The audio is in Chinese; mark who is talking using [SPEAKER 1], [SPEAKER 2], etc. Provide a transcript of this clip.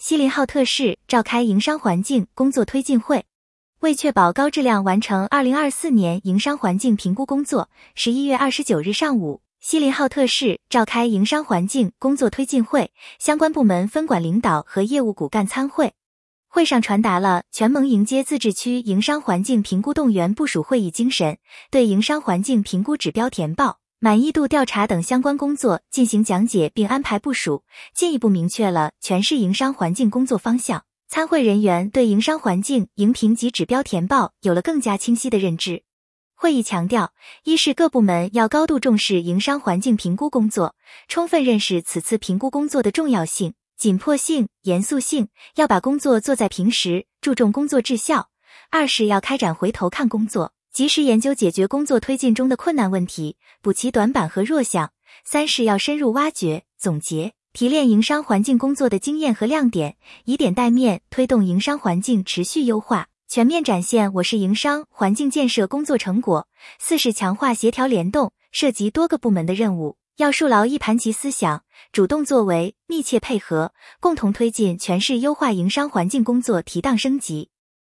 [SPEAKER 1] 锡林浩特市召开营商环境工作推进会。为确保高质量完成2024年营商环境评估工作，11月29日上午，锡林浩特市召开营商环境工作推进会，相关部门分管领导和业务骨干参会。会上传达了全盟迎接自治区营商环境评估动员部署会议精神，对营商环境评估指标填报、满意度调查等相关工作进行讲解并安排部署，进一步明确了全市营商环境工作方向。参会人员对营商环境营评及指标填报有了更加清晰的认知。会议强调，一是各部门要高度重视营商环境评估工作，充分认识此次评估工作的重要性、紧迫性、严肃性，要把工作做在平时，注重工作质效；二是要开展回头看工作，及时研究解决工作推进中的困难问题，补齐短板和弱项；三是要深入挖掘、总结、提炼营商环境工作的经验和亮点，以点带面推动营商环境持续优化，全面展现我市营商环境建设工作成果；四是强化协调联动，涉及多个部门的任务，要树牢一盘棋思想，主动作为，密切配合，共同推进全市优化营商环境工作提档升级。